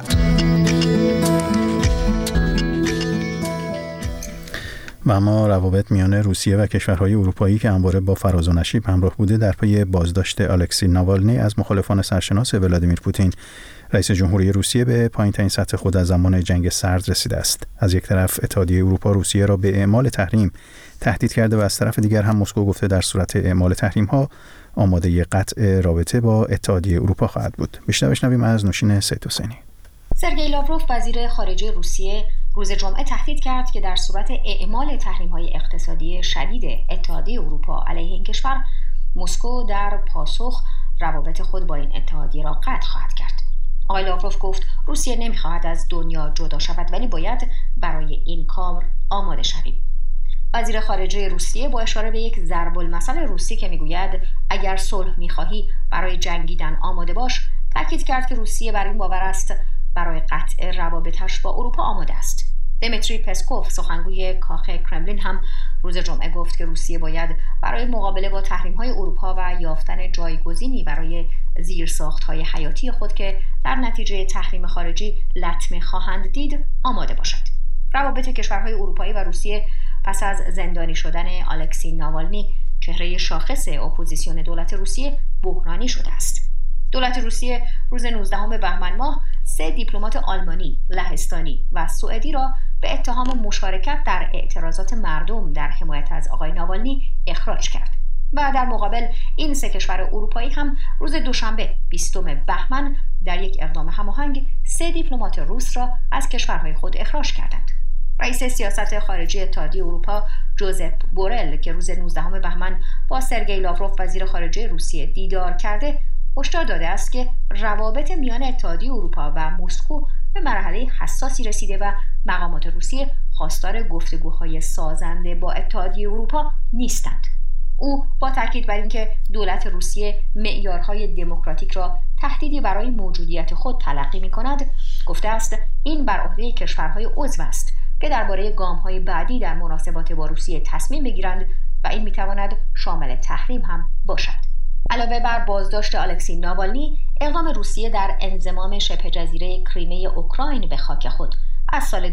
و اما روابط میان روسیه و کشورهای اروپایی که همواره با فراز و نشیب همراه بوده در پی بازداشت الکسی ناوالنی از مخالفان سرشناس ولادیمیر پوتین رئیس جمهوری روسیه به پایین‌ترین سطح خود از زمان جنگ سرد رسیده است. از یک طرف اتحادیه اروپا روسیه را به اعمال تحریم تهدید کرده و از طرف دیگر هم مسکو گفته در صورت اعمال تحریم‌ها آماده قطع رابطه با اتحادیه اروپا خواهد بود. بیشتر بشنویم از نوشین سید حسینی. سرگئی لاوروف وزیر خارجه روسیه روز جمعه تهدید کرد که در صورت اعمال تحریم‌های اقتصادی شدید اتحادیه اروپا علیه این کشور، مسکو در پاسخ روابط خود با این اتحادیه را قطع خواهد کرد. آقای لاوروف گفت روسیه نمی‌خواهد از دنیا جدا شود، ولی باید برای این کار آماده شویم. وزیر خارجه روسیه با اشاره به یک ضرب المثل روسی که میگوید اگر صلح می‌خواهی برای جنگیدن آماده باش، تاکید کرد که روسیه بر این باور است برای قطع روابطش با اروپا آماده است. دمیتری پسکوف سخنگوی کاخ کرملین هم روز جمعه گفت که روسیه باید برای مقابله با تحریم‌های اروپا و یافتن جایگزینی برای زیرساخت‌های حیاتی خود که در نتیجه تحریم خارجی لطمه خواهند دید آماده باشد. روابط کشورهای اروپایی و روسیه پس از زندانی شدن الکسی ناوالنی، چهره شاخص اپوزیسیون دولت روسیه، بحرانی شده است. دولت روسیه روز 19 بهمن ماه 3 دیپلمات آلمانی، لهستانی و سوئدی را به اتهام مشارکت در اعتراضات مردم در حمایت از آقای ناوالنی اخراج کرد. و در مقابل این 3 کشور اروپایی هم روز دوشنبه 20 بهمن در یک اقدام هماهنگ 3 دیپلمات روس را از کشورهای خود اخراج کردند. رئیس سیاست خارجی اتحادیه اروپا جوزپ بورل که روز 19 بهمن با سرگئی لاوروف وزیر خارجه روسیه دیدار کرده، هشدار داده است که روابط میان اتحادیه اروپا و مسکو به مرحله حساسی رسیده و مقامات روسیه خواستار گفتگوهای سازنده با اتحادیه اروپا نیستند. او با تاکید بر اینکه دولت روسیه معیارهای دموکراتیک را تهدیدی برای موجودیت خود تلقی می‌کند، گفته است این بر عهده کشورهای عضو است که درباره گام‌های بعدی در مناسبات با روسیه تصمیم بگیرند و این می‌تواند شامل تحریم هم باشد. علاوه بر بازداشت الکسی ناوالنی، اقدام روسیه در انضمام شبه جزیره کریمه اوکراین به خاک خود از سال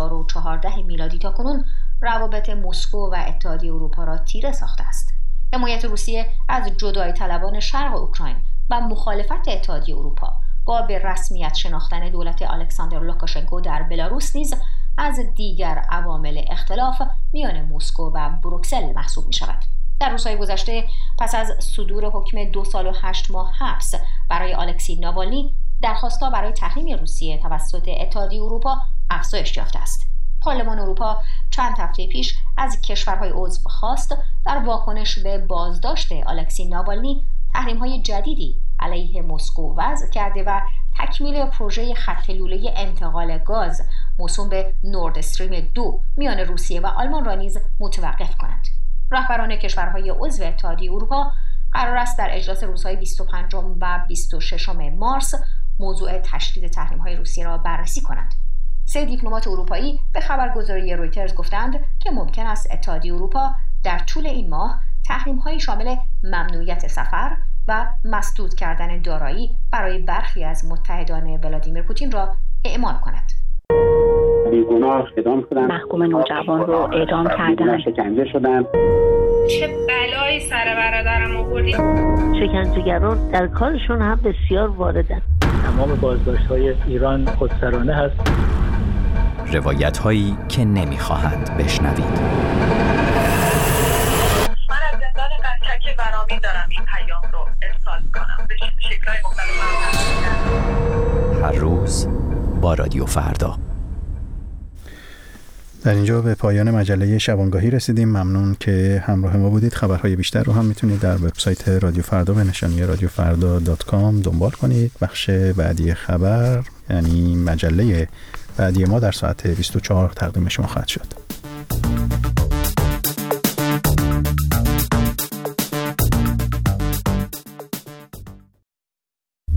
2014 میلادی تا کنون روابط مسکو و اتحادیه اروپا را تیره ساخته است. حمایت روسیه از جدای طلبان شرق اوکراین و مخالفت اتحادیه اروپا با به رسمیت شناختن دولت الکساندر لوکاشنکو در بلاروس نیز از دیگر عوامل اختلاف میان مسکو و بروکسل محسوب می شود. در روزهای گذشته پس از صدور حکم 2 سال و 8 ماه حبس برای الکسی ناوالنی، درخواست‌ها برای تحریم روسیه توسط اتحادیه اروپا افزایش یافته است. پارلمان اروپا چند هفته پیش از کشورهای عضو خواست در واکنش به بازداشت الکسی ناوالنی تحریم‌های جدیدی علیه مسکو وضع کرده و تکمیل پروژه خط لوله انتقال گاز موسوم به نورد استریم 2 میان روسیه و آلمان را نیز متوقف کنند. رهبران کشورهای عضو اتحادیه اروپا قرار است در اجلاس روزهای 25 و 26 مارس موضوع تشدید تحریم‌های روسیه را بررسی کنند. 3 دیپلمات اروپایی به خبرگزاری رویترز گفتند که ممکن است اتحادیه اروپا در طول این ماه تحریم‌های شامل ممنوعیت سفر و مسدود کردن دارایی برای برخی از متحدان ولادیمیر پوتین را اعمال کند. بیگناه اعدام شدن، محکوم نوجوان رو اعدام کردن، شکنجه شدن. چه بلایی سر برادرم آوردی؟ شکنجهگران در کارشون هم بسیار واردن. تمام بازداشت‌های ایران خودسرانه هست. روایت هایی که نمیخواهند بشنوید. من از زندان قنچک برامین دارم این پیام رو ارسال کنم به شکل‌های مختلف. هر روز با رادیو فردا. در اینجا به پایان مجله شبانگاهی رسیدیم. ممنون که همراه ما بودید. خبرهای بیشتر رو هم میتونید در وبسایت رادیو فردا به نشانی radiofarda.com دنبال کنید. بخش بعدی خبر، یعنی مجله بعدی ما، در ساعت 24 تقدیم شما خواهد شد.